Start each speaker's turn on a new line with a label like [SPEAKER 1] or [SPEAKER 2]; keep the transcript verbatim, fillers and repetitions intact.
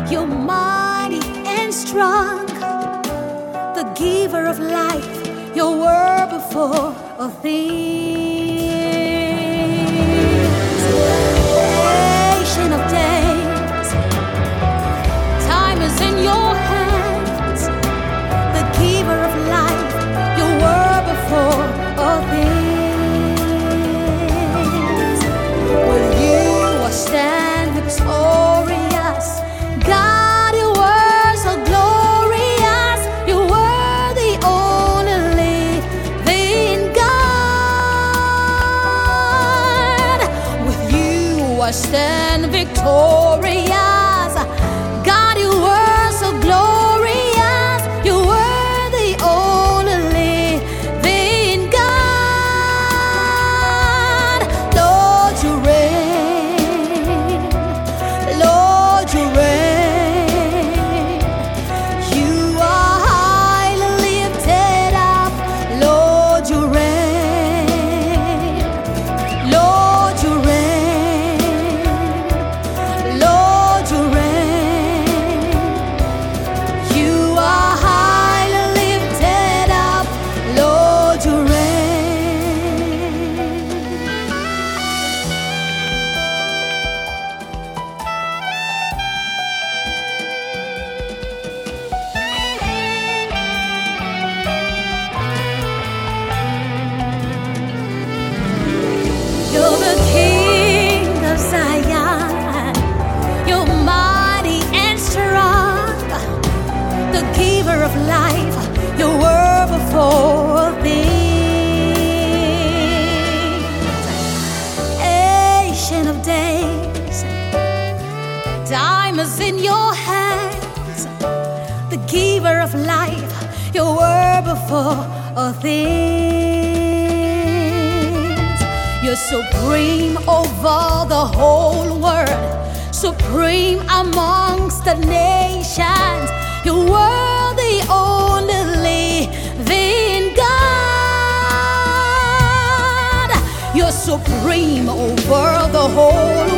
[SPEAKER 1] You're mighty and strong, the giver of life. You were before all things. Ancient of days, time is in your hands. The giver of life, you were before all things. With you I stand victorious. God, you were so glorious. You were the only living God. With you I stand victorious. God, you were so glorious. You were the only living God. Lord, you reign. Lord, you reign. You are highly lifted up. Lord, you reign. Lord, you reign. Lord, you reign. You are highly lifted up. Lord, you reign. You're the King of Zion. You're mighty and strong, the giver of life. You were before things. Ancient of days, time is in your hands. The giver of life, you were before all things. You're supreme over the whole world, supreme amongst the nations. You were the only living God. You're supreme over the whole